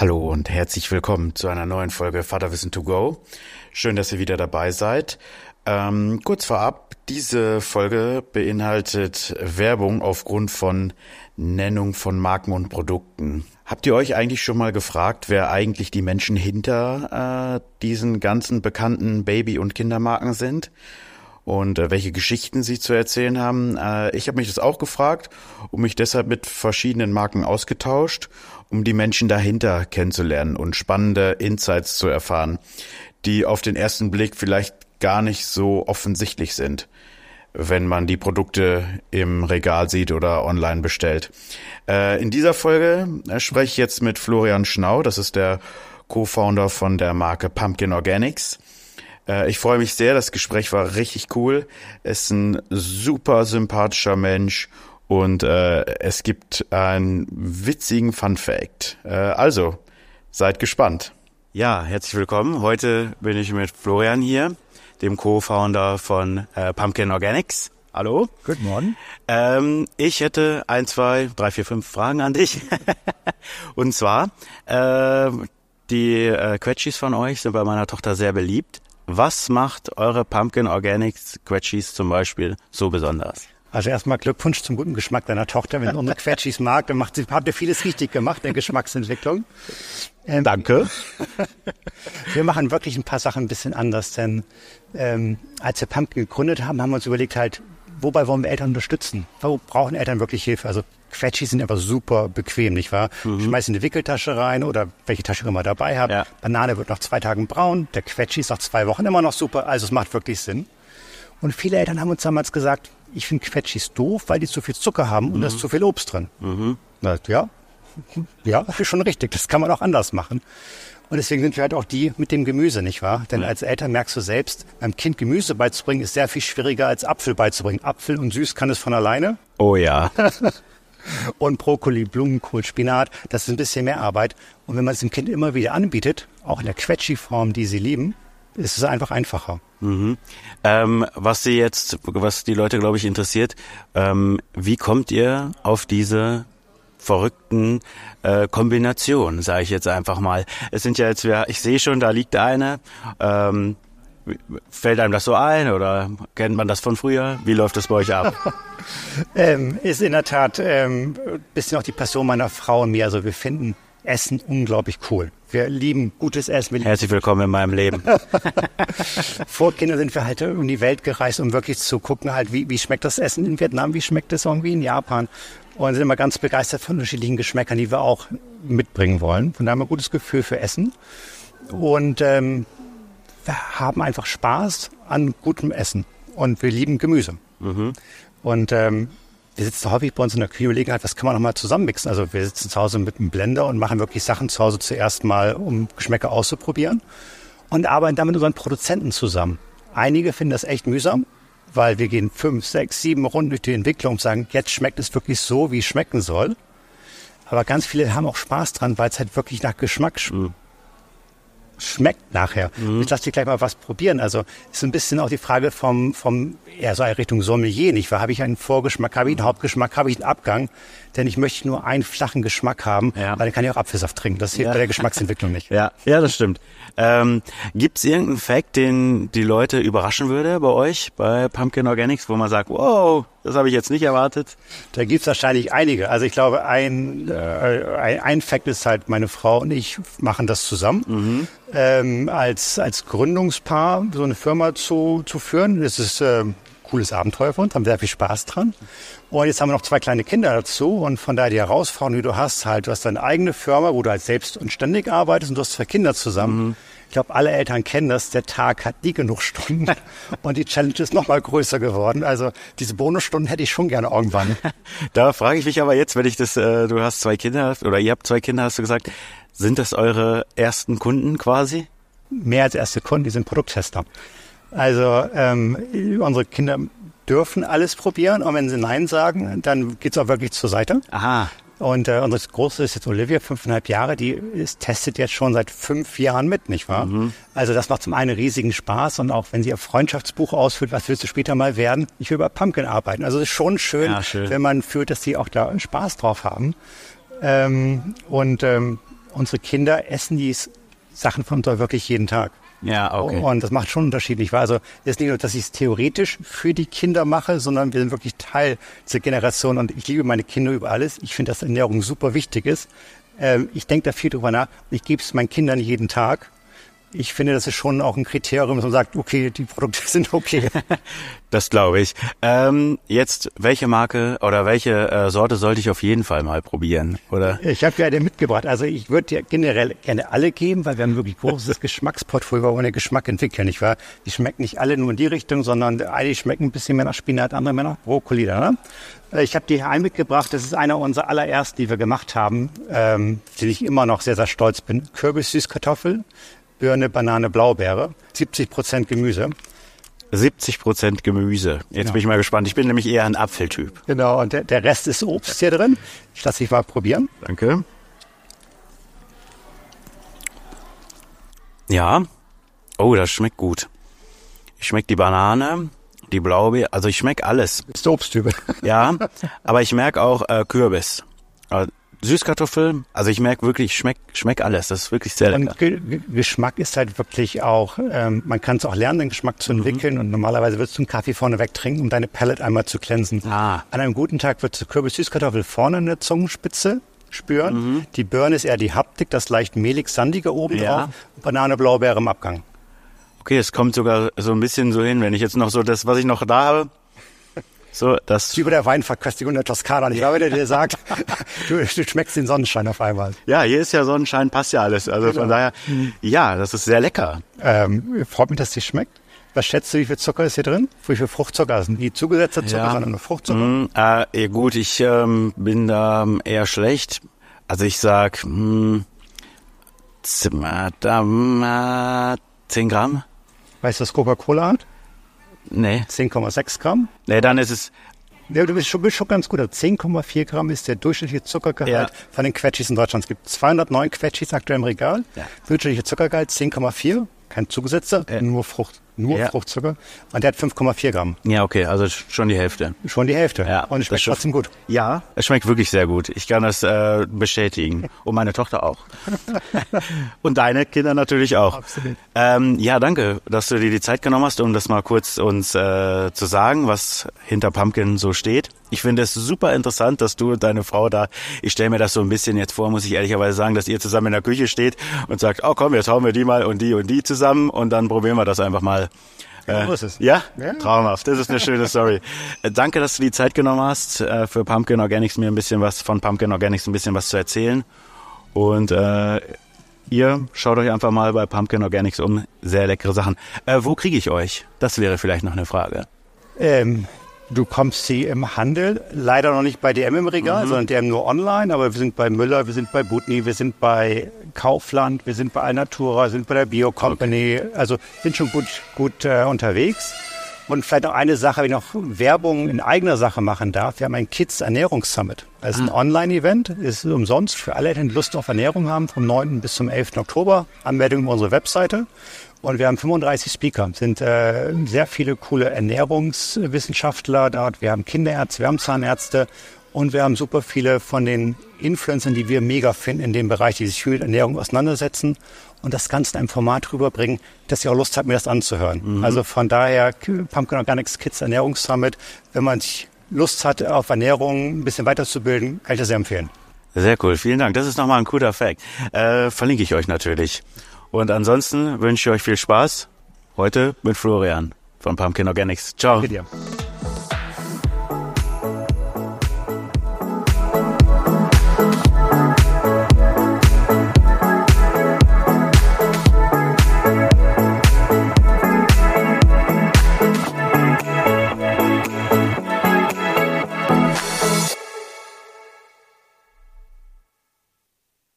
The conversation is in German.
Hallo und herzlich willkommen zu einer neuen Folge Vaterwissen to go. Schön, dass ihr wieder dabei seid. Kurz vorab, diese Folge beinhaltet Werbung aufgrund von Nennung von Marken und Produkten. Habt ihr euch eigentlich schon mal gefragt, wer eigentlich die Menschen hinter diesen ganzen bekannten Baby- und Kindermarken sind? Und welche Geschichten sie zu erzählen haben. Ich habe mich das auch gefragt und mich deshalb mit verschiedenen Marken ausgetauscht, um die Menschen dahinter kennenzulernen und spannende Insights zu erfahren, die auf den ersten Blick vielleicht gar nicht so offensichtlich sind, wenn man die Produkte im Regal sieht oder online bestellt. In dieser Folge spreche ich jetzt mit Florian Schnau, das ist der Co-Founder von der Marke Pumpkin Organics. Ich freue mich sehr, das Gespräch war richtig cool. Er ist ein super sympathischer Mensch und es gibt einen witzigen Fun-Fact. Also, seid gespannt. Ja, herzlich willkommen. Heute bin ich mit Florian hier, dem Co-Founder von Pumpkin Organics. Hallo. Guten Morgen. Ich hätte 1, 2, 3, 4, 5 Fragen an dich. Und zwar, die Quetschis von euch sind bei meiner Tochter sehr beliebt. Was macht eure Pumpkin Organics Quetschis zum Beispiel so besonders? Also erstmal Glückwunsch zum guten Geschmack deiner Tochter. Wenn du unsere Quetschis mag, dann habt ihr vieles richtig gemacht in der Geschmacksentwicklung. Danke. Wir machen wirklich ein paar Sachen ein bisschen anders, denn als wir Pumpkin gegründet haben, haben wir uns überlegt halt, wobei wollen wir Eltern unterstützen? Wo brauchen Eltern wirklich Hilfe? Also Quetschis sind einfach super bequem, nicht wahr? Schmeißt in eine Wickeltasche rein oder welche Tasche ihr immer dabei habt. Ja. Banane wird nach 2 Tagen braun, der Quetschi ist nach 2 Wochen immer noch super, also es macht wirklich Sinn. Und viele Eltern haben uns damals gesagt, ich finde Quetschis doof, weil die zu viel Zucker haben und da ist zu viel Obst drin. Na, ja, das ist schon richtig, das kann man auch anders machen. Und deswegen sind wir halt auch die mit dem Gemüse, nicht wahr? Denn als Eltern merkst du selbst, einem Kind Gemüse beizubringen, ist sehr viel schwieriger als Apfel beizubringen. Apfel und süß kann es von alleine. Oh ja. Und Brokkoli, Blumenkohl, Spinat, das ist ein bisschen mehr Arbeit. Und wenn man es dem Kind immer wieder anbietet, auch in der Quetschi-Form, die sie lieben, ist es einfach einfacher. Was die Leute, glaube ich, interessiert, wie kommt ihr auf diese verrückten Kombinationen, sage ich jetzt einfach mal. Es sind ja jetzt, ich sehe schon, da liegt eine. Fällt einem das so ein oder kennt man das von früher? Wie läuft das bei euch ab? Ist in der Tat ein bisschen auch die Passion meiner Frau und mir. Also wir finden Essen unglaublich cool. Wir lieben gutes Essen. Herzlich willkommen in meinem Leben. Vor Kindern sind wir halt um die Welt gereist, um wirklich zu gucken, halt, wie schmeckt das Essen in Vietnam, wie schmeckt es irgendwie in Japan. Und sind immer ganz begeistert von unterschiedlichen Geschmäckern, die wir auch mitbringen wollen. Von daher haben wir ein gutes Gefühl für Essen. Und wir haben einfach Spaß an gutem Essen. Und wir lieben Gemüse. Und wir sitzen häufig bei uns in der Küche und überlegen halt, was kann man nochmal zusammenmixen. Also wir sitzen zu Hause mit einem Blender und machen wirklich Sachen zu Hause zuerst mal, um Geschmäcker auszuprobieren. Und arbeiten dann mit unseren Produzenten zusammen. Einige finden das echt mühsam, weil wir gehen 5, 6, 7 Runden durch die Entwicklung und sagen, jetzt schmeckt es wirklich so, wie es schmecken soll. Aber ganz viele haben auch Spaß dran, weil es halt wirklich nach Geschmack schmeckt nachher. Ich lasse dir gleich mal was probieren. Also ist ein bisschen auch die Frage vom eher so Richtung Sommelier, nicht wahr? Habe ich einen Vorgeschmack, habe ich einen Hauptgeschmack, habe ich einen Abgang? Denn ich möchte nur einen flachen Geschmack haben, weil dann kann ich auch Apfelsaft trinken. Das hilft bei der Geschmacksentwicklung nicht. Ja, das stimmt. Gibt es irgendeinen Fact, den die Leute überraschen würde bei euch, bei Pumpkin Organics, wo man sagt, wow, das habe ich jetzt nicht erwartet? Da gibt es wahrscheinlich einige. Also ich glaube, ein Fact ist halt, meine Frau und ich machen das zusammen. Als Gründungspaar so eine Firma zu führen. Das ist cooles Abenteuer für uns, haben sehr viel Spaß dran. Und jetzt haben wir noch 2 kleine Kinder dazu und von daher die Herausforderung, die du hast deine eigene Firma, wo du halt selbst und ständig arbeitest und du hast 2 Kinder zusammen. Ich glaube, alle Eltern kennen das, der Tag hat nie genug Stunden und die Challenge ist noch mal größer geworden. Also diese Bonusstunden hätte ich schon gerne irgendwann. Da frage ich mich aber jetzt, wenn ich das, du hast 2 Kinder oder ihr habt 2 Kinder, hast du gesagt, sind das eure ersten Kunden quasi? Mehr als erste Kunden, die sind Produkttester. Also unsere Kinder dürfen alles probieren und wenn sie Nein sagen, dann geht's auch wirklich zur Seite. Aha. Und unsere Große ist jetzt Olivia, 5,5 Jahre, testet jetzt schon seit 5 Jahren mit, nicht wahr? Also das macht zum einen riesigen Spaß und auch wenn sie ihr Freundschaftsbuch ausfüllt, was willst du später mal werden? Ich will bei Pumpkin arbeiten. Also es ist schon schön, wenn man fühlt, dass sie auch da Spaß drauf haben. unsere Kinder essen die Sachen von uns wirklich jeden Tag. Ja, okay. Und das macht schon einen Unterschied. Ich weiß, also, es ist nicht nur, dass ich es theoretisch für die Kinder mache, sondern wir sind wirklich Teil dieser Generation und ich liebe meine Kinder über alles. Ich finde, dass Ernährung super wichtig ist. Ich denke da viel drüber nach. Ich gebe es meinen Kindern jeden Tag. Ich finde, das ist schon auch ein Kriterium, dass man sagt, okay, die Produkte sind okay. Das glaube ich. Jetzt, welche Marke oder welche Sorte sollte ich auf jeden Fall mal probieren, oder? Ich habe ja eine mitgebracht. Also ich würde dir generell gerne alle geben, weil wir haben wirklich großes Geschmacksportfolio, wo wir Geschmack entwickeln, nicht wahr? Die schmecken nicht alle nur in die Richtung, sondern einige schmecken ein bisschen mehr nach Spinat, andere mehr nach Brokkoli. Ne? Ich habe dir hier einen mitgebracht. Das ist einer unserer allerersten, die wir gemacht haben, den ich immer noch sehr, sehr stolz bin. Kürbis-Süßkartoffel. Birne, Banane, Blaubeere, 70% Gemüse. 70% Gemüse. Jetzt bin ich mal gespannt. Ich bin nämlich eher ein Apfeltyp. Genau, und der Rest ist Obst hier drin. Ich lasse dich mal probieren. Danke. Ja. Oh, das schmeckt gut. Ich schmecke die Banane, die Blaubeere. Also ich schmecke alles. Bist du Obsttyp? Ja, aber ich merke auch Kürbis. Süßkartoffel, also ich merke wirklich, ich schmeck alles, das ist wirklich sehr lecker. Und Geschmack ist halt wirklich auch, man kann es auch lernen, den Geschmack zu entwickeln und normalerweise würdest du einen Kaffee vorne wegtrinken, um deine Palate einmal zu glänzen. An einem guten Tag würdest du Kürbis-Süßkartoffel vorne in der Zungenspitze spüren. Die Birne ist eher die Haptik, das leicht mehlig-sandige oben drauf, Banane, Blaubeere im Abgang. Okay, es kommt sogar so ein bisschen so hin, wenn ich jetzt noch so das, was ich noch da habe, so, das wie bei der Weinverköstigung der Toskana. Ich glaube, der dir sagt, du schmeckst den Sonnenschein auf einmal. Ja, hier ist ja Sonnenschein, passt ja alles. Also von daher, ja, das ist sehr lecker. Freut mich, dass es dir schmeckt. Was schätzt du, wie viel Zucker ist hier drin? Wie viel Fruchtzucker ist nie zugesetzter Zucker, sondern nur Fruchtzucker? Ja, gut, ich bin da eher schlecht. Also ich sag 10 Gramm. Weißt du, was Coca-Cola hat? Nee. 10,6 Gramm. Nee, dann ist es... Ja, du bist schon ganz gut. 10,4 Gramm ist der durchschnittliche Zuckergehalt von den Quetschis in Deutschland. Es gibt 209 Quetschis aktuell im Regal. Ja. Durchschnittlicher Zuckergehalt 10,4. Kein zugesetzter, nur Fruchtzucker. Und der hat 5,4 Gramm. Ja, okay, also schon die Hälfte. Schon die Hälfte. Ja, und es schmeckt trotzdem gut. Ja, es schmeckt wirklich sehr gut. Ich kann das bestätigen. Und meine Tochter auch. Und deine Kinder natürlich auch. Absolut. Ja, danke, dass du dir die Zeit genommen hast, um das mal kurz uns zu sagen, was hinter Pumpkin so steht. Ich finde es super interessant, dass du und deine Frau da, ich stelle mir das so ein bisschen jetzt vor, muss ich ehrlicherweise sagen, dass ihr zusammen in der Küche steht und sagt, oh komm, jetzt hauen wir die mal und die zusammen und dann probieren wir das einfach mal. So ist es. Ja? Traumhaft. Das ist eine schöne Story. Danke, dass du die Zeit genommen hast, für Pumpkin Organics mir ein bisschen was von Pumpkin Organics ein bisschen was zu erzählen. Und ihr schaut euch einfach mal bei Pumpkin Organics um. Sehr leckere Sachen. Wo kriege ich euch? Das wäre vielleicht noch eine Frage. Du kommst sie im Handel, leider noch nicht bei DM im Regal, sondern DM nur online, aber wir sind bei Müller, wir sind bei Butni, wir sind bei Kaufland, wir sind bei Alnatura, wir sind bei der Bio Company, also sind schon gut unterwegs. Und vielleicht noch eine Sache, wenn ich noch Werbung in eigener Sache machen darf. Wir haben ein Kids Ernährungssummit. Das ist ein Online-Event, ist umsonst für alle, die Lust auf Ernährung haben, vom 9. bis zum 11. Oktober. Anmeldung über unsere Webseite. Und wir haben 35 Speaker, sind sehr viele coole Ernährungswissenschaftler dort. Wir haben Kinderärzte, wir haben Zahnärzte und wir haben super viele von den Influencern, die wir mega finden in dem Bereich, die sich viel mit Ernährung auseinandersetzen und das Ganze in einem Format rüberbringen, dass ihr auch Lust habt, mir das anzuhören. Also von daher Pumpkin Organics Kids Ernährungssummit, wenn man Lust hat, auf Ernährung ein bisschen weiterzubilden, kann ich das sehr empfehlen. Sehr cool, vielen Dank. Das ist nochmal ein cooler Fact. Verlinke ich euch natürlich. Und ansonsten wünsche ich euch viel Spaß heute mit Florian von Pumpkin Organics. Ciao. Danke dir.